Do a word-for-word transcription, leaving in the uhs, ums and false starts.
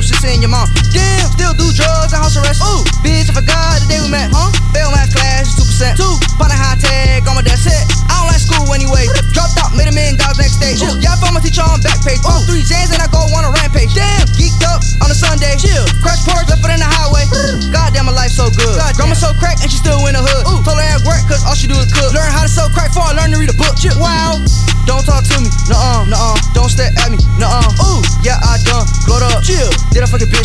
shit saying your mom. Damn, still do drugs and house arrest. Ooh, bitch, I forgot the day we met. Huh? Fail math class, two percent. Two, bought a high tag on my dad's set. I don't like school anyway. Dropped out, made a million dollars next day. Chill. Y'all found my teacher on back page. Ooh, three J's and I go on a rampage. Damn, geeked up on a Sunday. Chill. Crash porch, left it in the highway. Goddamn, my life so good. God Grandma so crack and she still in the hood. Ooh, told her at work cause all she do is cook. Learn how to sew crack before I learn to read a book. Chill. Wow. Don't talk to me, nuh-uh, nuh-uh. Don't stare at me, nuh-uh. Ooh, yeah, I done, glowed up, chill. Did I fucking bitch?